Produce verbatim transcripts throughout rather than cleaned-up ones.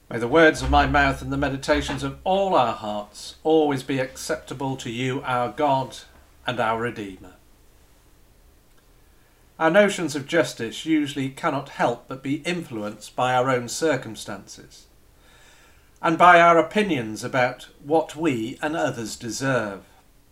May the words of my mouth and the meditations of all our hearts always be acceptable to you, our God and our Redeemer. Our notions of justice usually cannot help but be influenced by our own circumstances and by our opinions about what we and others deserve.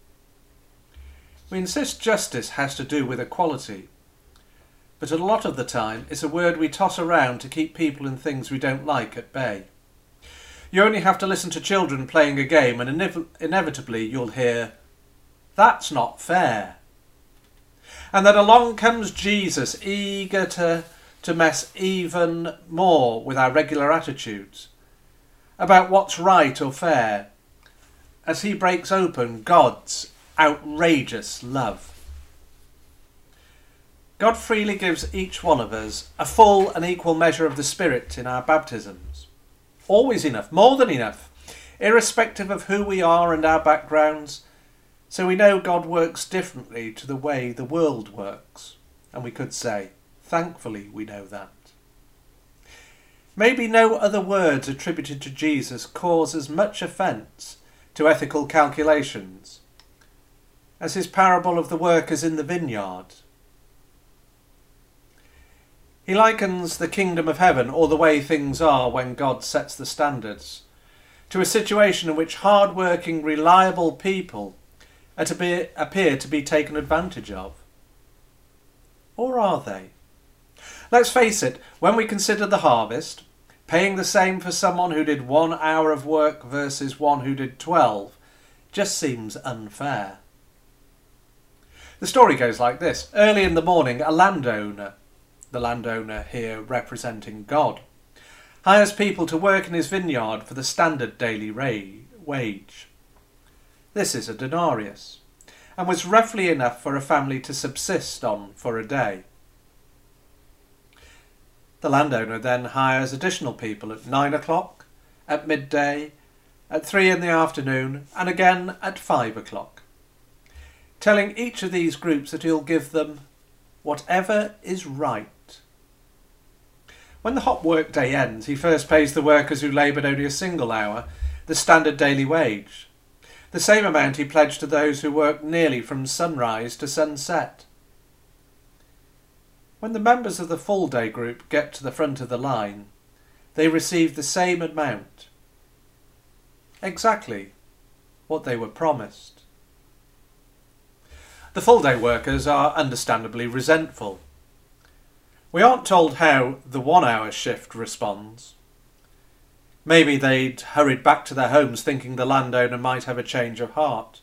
We insist justice has to do with equality, but a lot of the time it's a word we toss around to keep people and things we don't like at bay. You only have to listen to children playing a game and inev- inevitably you'll hear, "That's not fair." And then along comes Jesus, eager to, to mess even more with our regular attitudes about what's right or fair, as he breaks open God's outrageous love. God freely gives each one of us a full and equal measure of the Spirit in our baptisms. Always enough, more than enough, irrespective of who we are and our backgrounds, so we know God works differently to the way the world works. And we could say, thankfully we know that. Maybe no other words attributed to Jesus cause as much offence to ethical calculations as his parable of the workers in the vineyard. He likens the kingdom of heaven, or the way things are when God sets the standards, to a situation in which hard-working, reliable people are to be, appear to be taken advantage of. Or are they? Let's face it, when we consider the harvest, paying the same for someone who did one hour of work versus one who did twelve just seems unfair. The story goes like this. Early in the morning, a landowner, the landowner here representing God, hires people to work in his vineyard for the standard daily wage. This is a denarius, and was roughly enough for a family to subsist on for a day. The landowner then hires additional people at nine o'clock, at midday, at three in the afternoon, and again at five o'clock, telling each of these groups that he'll give them whatever is right. When the hot work day ends, he first pays the workers who laboured only a single hour the standard daily wage, the same amount he pledged to those who worked nearly from sunrise to sunset. When the members of the full day group get to the front of the line, they receive the same amount, exactly what they were promised. The full day workers are understandably resentful. We aren't told how the one hour shift responds. Maybe they'd hurried back to their homes thinking the landowner might have a change of heart.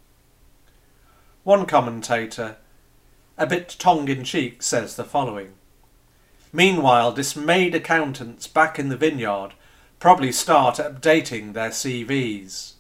One commentator, a bit tongue-in-cheek, says the following. Meanwhile, dismayed accountants back in the vineyard probably start updating their C Vs.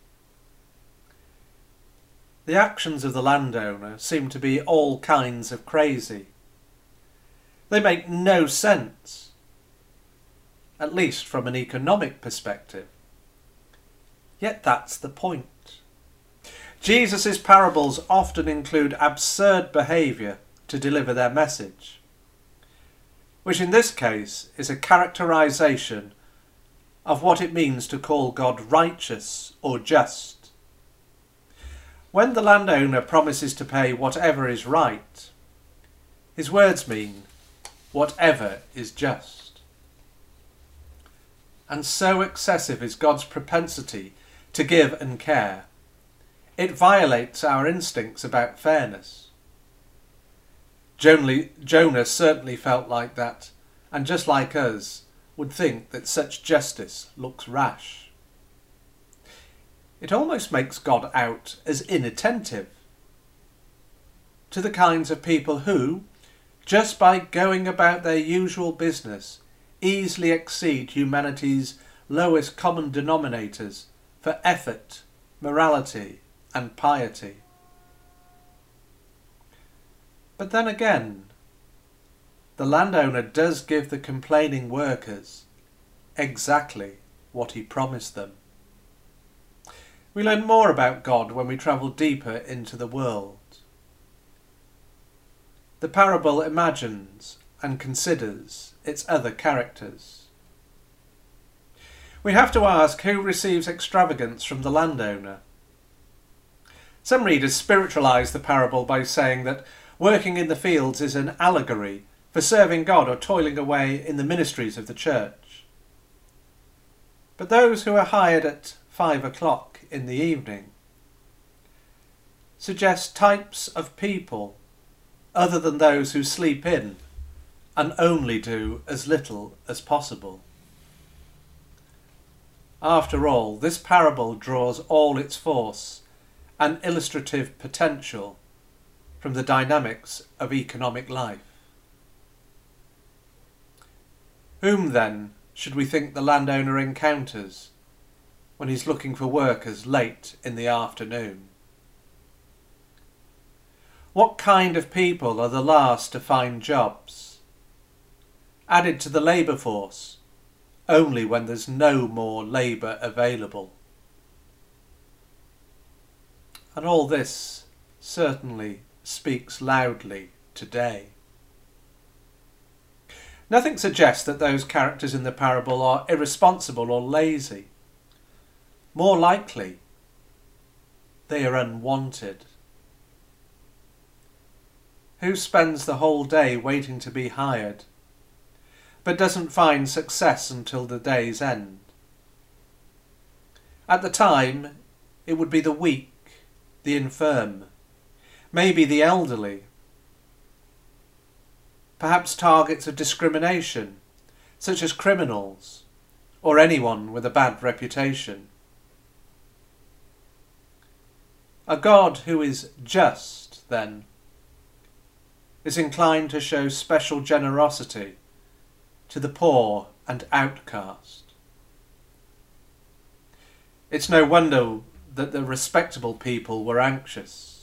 The actions of the landowner seem to be all kinds of crazy. They make no sense, at least from an economic perspective. Yet that's the point. Jesus' parables often include absurd behaviour to deliver their message, which in this case is a characterisation of what it means to call God righteous or just. When the landowner promises to pay whatever is right, his words mean whatever is just. And so excessive is God's propensity to give and care, it violates our instincts about fairness. Jonah certainly felt like that, and just like us, would think that such justice looks rash. It almost makes God out as inattentive to the kinds of people who, just by going about their usual business, easily exceed humanity's lowest common denominators for effort, morality, and piety. But then again, the landowner does give the complaining workers exactly what he promised them. We learn more about God when we travel deeper into the world. The parable imagines and considers its other characters. We have to ask who receives extravagance from the landowner. Some readers spiritualise the parable by saying that working in the fields is an allegory for serving God or toiling away in the ministries of the church. But those who are hired at five o'clock in the evening suggest types of people other than those who sleep in and only do as little as possible. After all, this parable draws all its force and illustrative potential from the dynamics of economic life. Whom then should we think the landowner encounters when he's looking for workers late in the afternoon? What kind of people are the last to find jobs, added to the labour force only when there's no more labour available? And all this certainly speaks loudly today. Nothing suggests that those characters in the parable are irresponsible or lazy. More likely, they are unwanted. Who spends the whole day waiting to be hired, but doesn't find success until the day's end? At the time, it would be the weak, the infirm, maybe the elderly. Perhaps targets of discrimination, such as criminals or anyone with a bad reputation. A God who is just, then, is inclined to show special generosity to the poor and outcast. It's no wonder that the respectable people were anxious.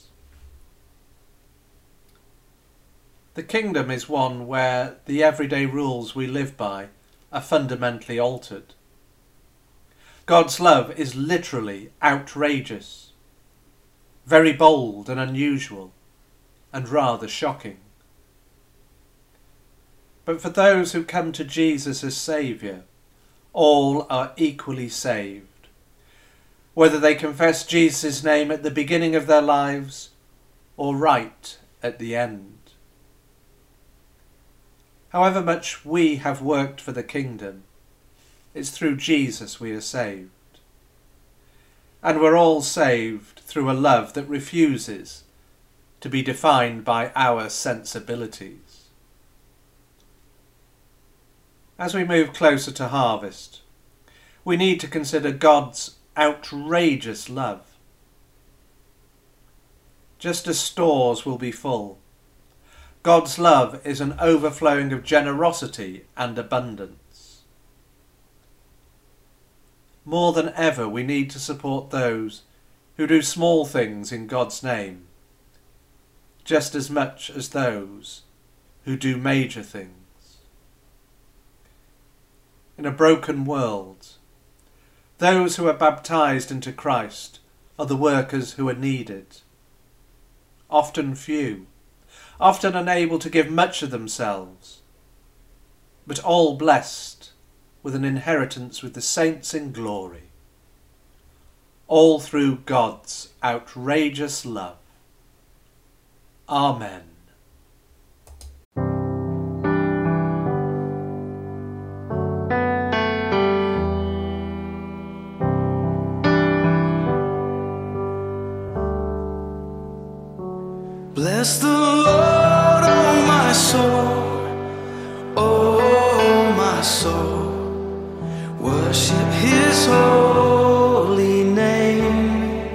The kingdom is one where the everyday rules we live by are fundamentally altered. God's love is literally outrageous, very bold and unusual, and rather shocking. But for those who come to Jesus as Saviour, all are equally saved, whether they confess Jesus' name at the beginning of their lives or right at the end. However much we have worked for the kingdom, it's through Jesus we are saved. And we're all saved through a love that refuses to be defined by our sensibilities. As we move closer to harvest, we need to consider God's outrageous love. Just as stores will be full, God's love is an overflowing of generosity and abundance. More than ever, we need to support those who do small things in God's name, just as much as those who do major things. In a broken world, those who are baptized into Christ are the workers who are needed. Often few, often unable to give much of themselves, but all blessed with an inheritance with the saints in glory, all through God's outrageous love. Amen. Bless the Lord, oh my soul, oh my soul, worship His holy name,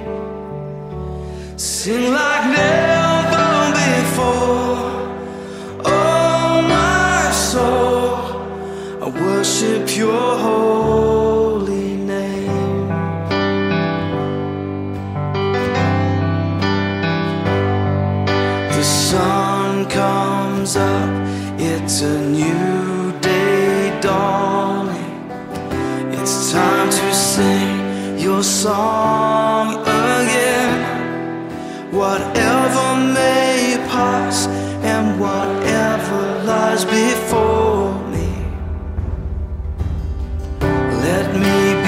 sing like never before, oh my soul, I worship your holy name. The sun comes up, it's a new day dawning. It's time to sing your song again. Whatever may pass and whatever lies before me, let me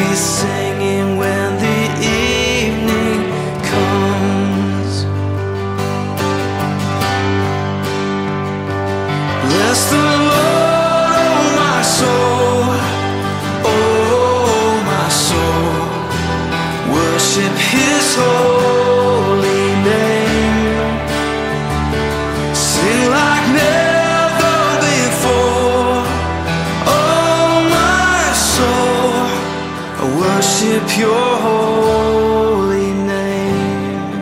worship your holy name.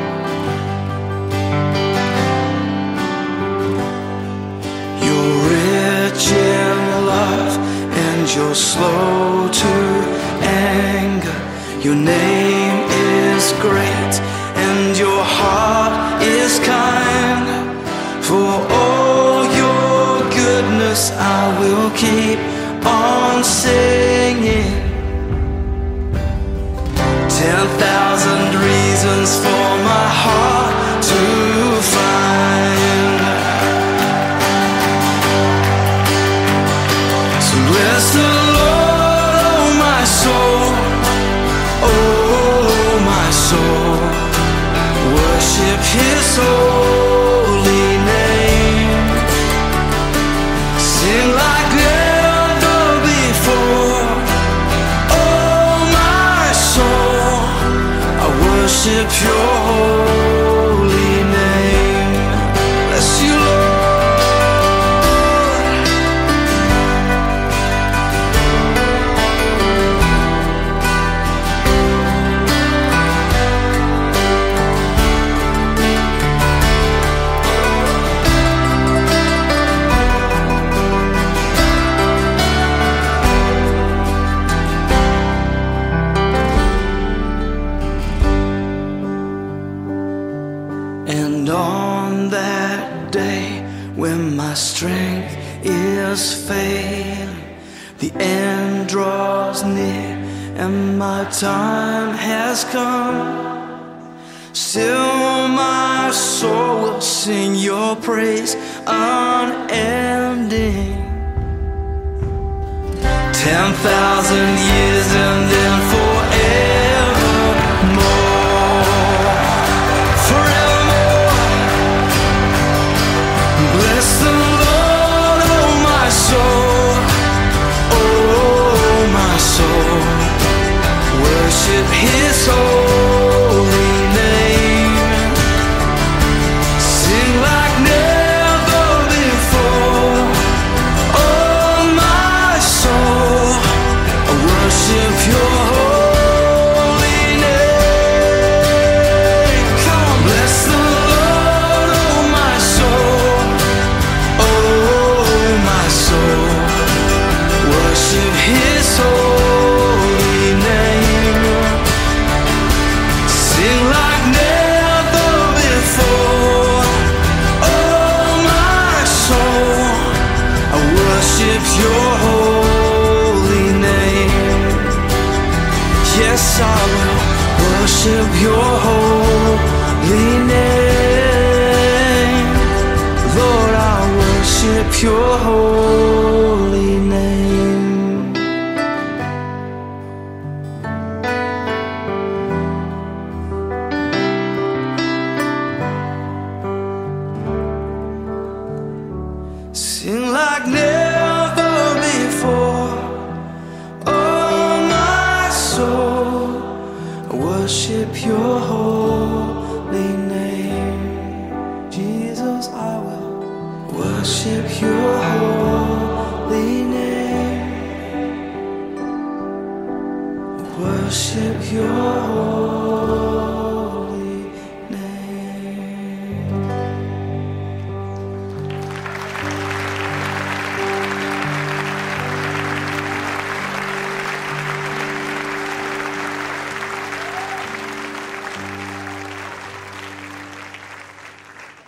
You're rich in love and you're slow to anger. Your name is great and your heart is kind. For all your goodness I will keep on singing. Ten thousand reasons for my heart to find. So bless the Lord, oh my soul, oh my soul. Worship His holy name. Sing like never before. Oh my soul, I worship your holy name. Bless you, Lord. And on that day when my strength is failing, the end draws near and my time has come, still my soul will sing your praise unending. Ten thousand years and then forevermore, forevermore. Bless the Lord, oh my soul, oh my soul. Worship His holy name. Sing like never before. Oh my soul, I worship your holy name. Come on, bless the Lord, oh my soul, oh my soul. Worship His holy name. Sing like never before. Oh my soul, I worship your holy name. Yes, I will worship your holy name. Lord, I worship your holy name. Sing like never before. Oh my soul, I worship your holy name. Jesus, I will worship your holy name. Worship your holy name.